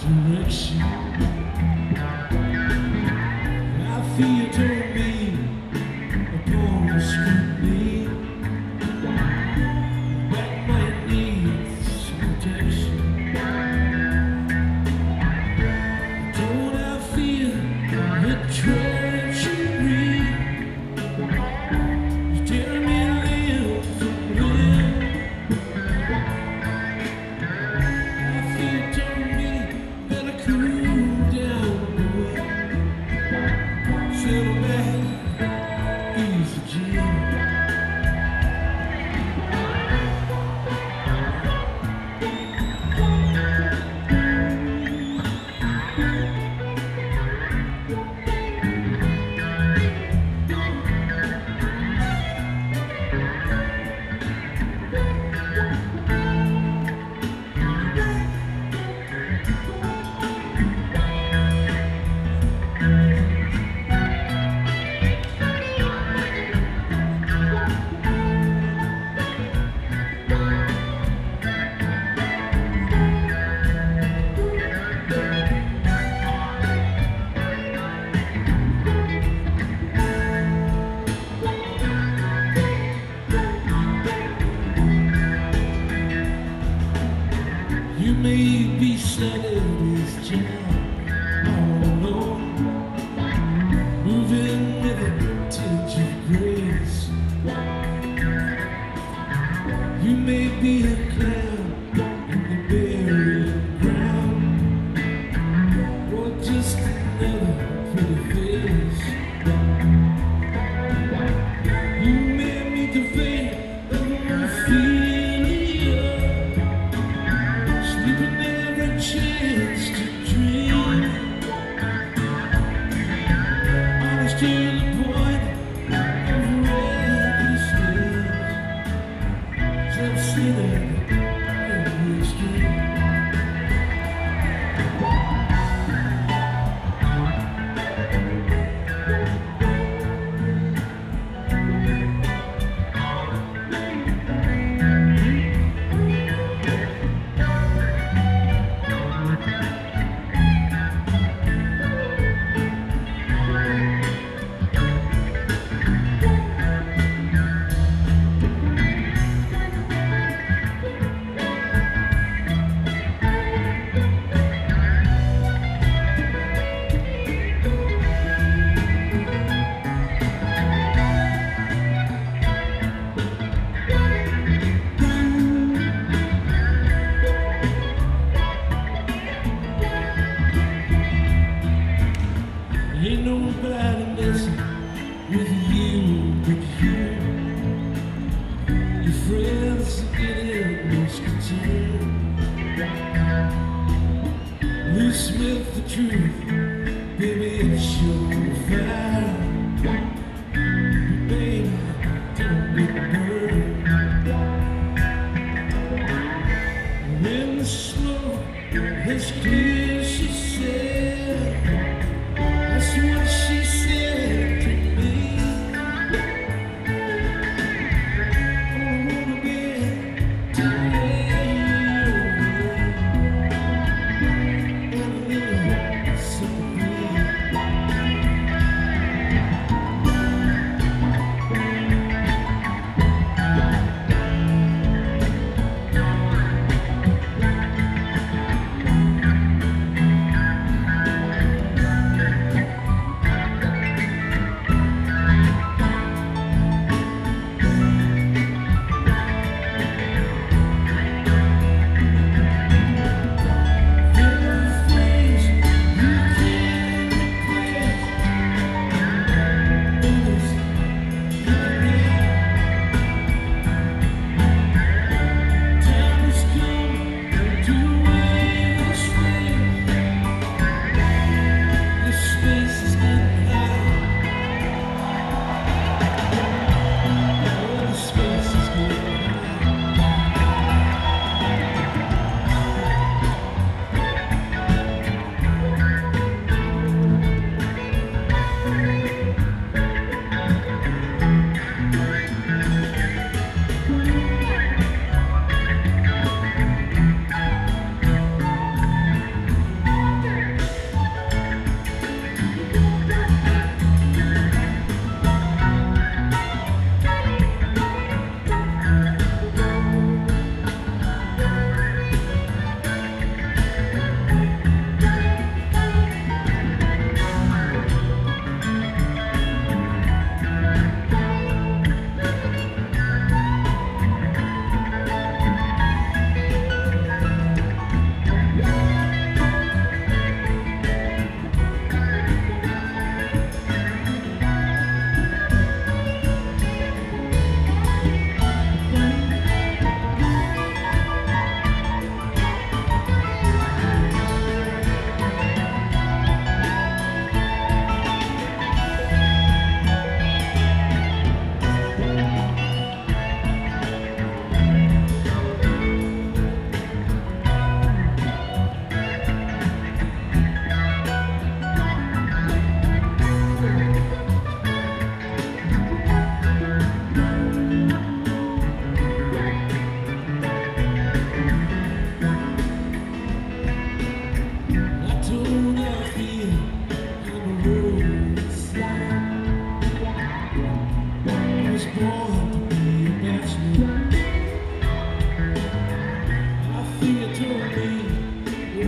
direction. I feel you told me upon the scrutiny that might need some protection. Don't I feel the treachery? You tell me live from live. I feel you told me better cool down, boy. Settle back, easy, Jim. You may be settled with job all alone, moving with a touch of grace. You may be a cloud in the buried ground, or just another pretty face. You may meet the fate of Ophelia, sleeping every chance to dream. Honest to the point of recklessness, self-centered in extreme. Ain't nobody messing with you but you. Your friends are getting most concerned. Lou Smith, the truth, baby, it's your fire. Baby, don't get burned. When the smoke is clear, she said, that's what she said to me. I wanna get to and a little sympathy.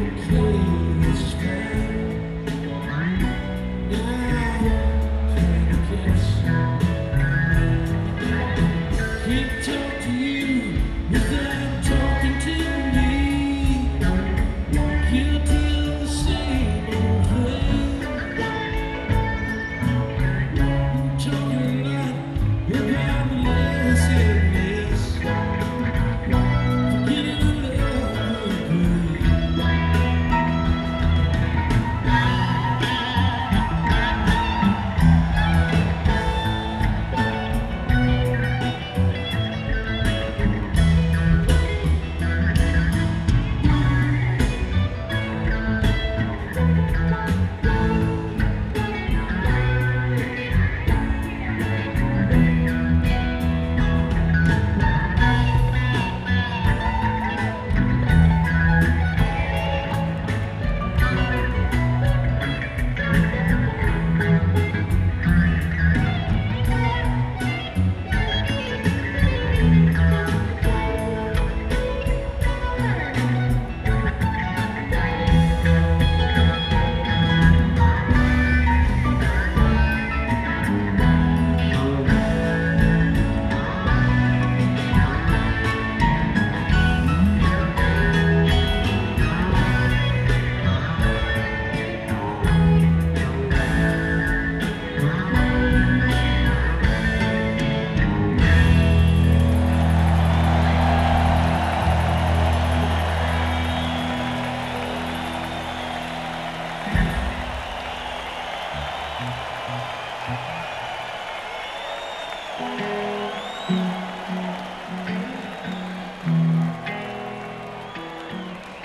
Bye.